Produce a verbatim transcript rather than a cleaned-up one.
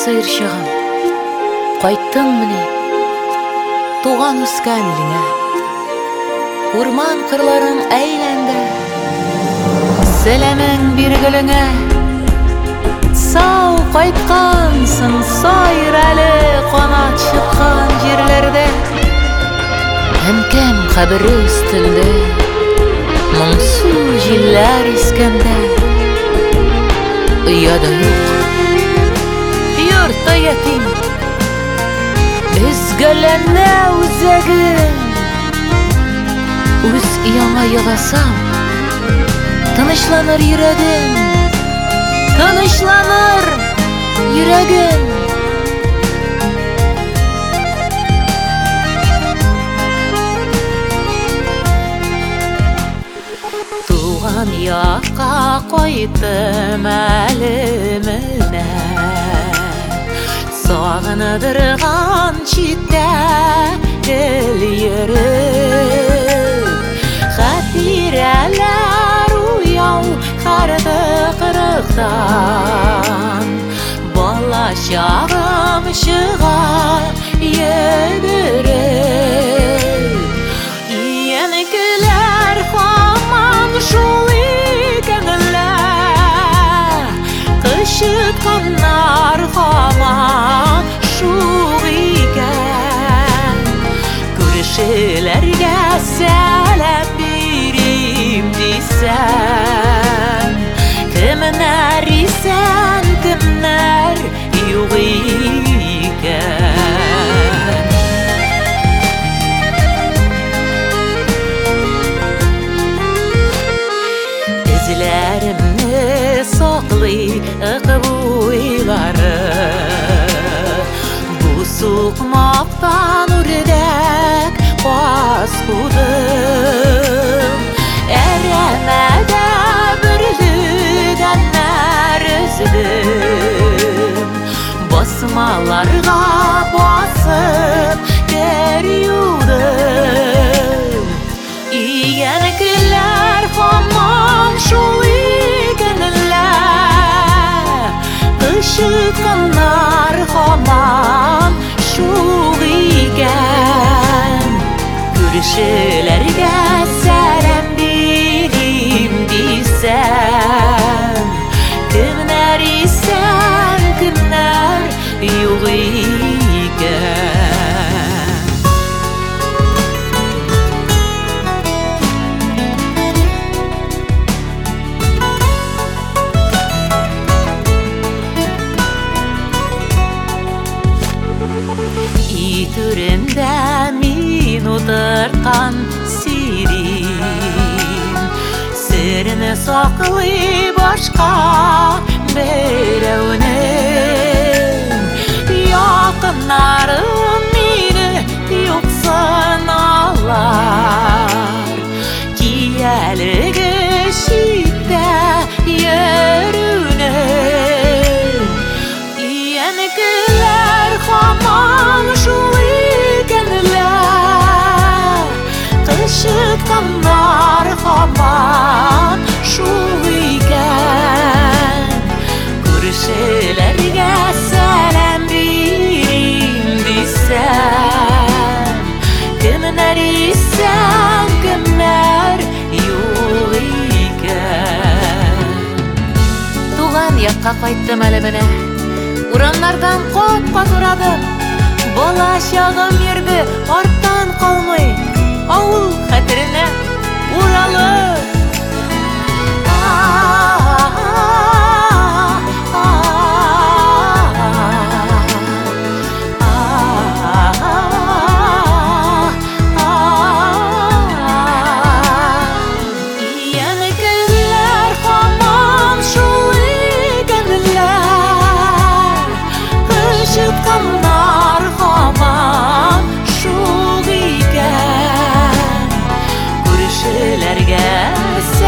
сыйырчыгым, кайттың міне, туган үскән илеңә. Урман кырларын әйләнде, сәләмең биргелеңә. Сау кайткансың, сайыр әле канат чыккан җирләрдә. Әмкәм кабере өстендә, моңсу җилләр искәндә. Уяда юк, йортта ятим, өзгәләнә үзәгем. Үз яңа ягасам, тынычланыр йөрәгем, тынычланыр йөрәгем. Туган якка кайттым әле менә, сагындырган читтә ел йөреп. Хатирәләр уяу карды кырыктан, бала чагым чыга йөгереп. Иянекеләр һаман шул икәнләр, кычытканнар һаман шул икән. Күрешеләргә сәлам бирим дисәм, кемнәр исән, кемнәр юк икән. Эзләремне саклый ыкбуйлары, бу сукмактан үрдәк паскудым. Әрәмәдә бүрлегәннәр өздем, басмаларга басып кер юдым. Иянекеләр һаман шул икәнләр, кычытканнар һаман шул икән. Күрешеләргә сәлам бирим дисәм, кемнәр исән, кемнәр юк икән. И түрендә мин утырткан сирин, серне саклый башка берәүнең. Якыннарым мине юксыналар, киялеге читтә йөрүнең. Иянекеләр һаман шул икәнләр, кычытканнар һаман шул икән. Күрешеләргә сәлам бирим дисәм, кемнәр исән, кемнәр юк икән. Туган якка кайттым әле менә, урамнардан кап-кат урадым. Бала чагым йөрде арттан калмый, авыл хәтеренә уралып. Иянекеләр һаман шул икәнләр, кычытканнар һаман шул икән. Күрешеләргә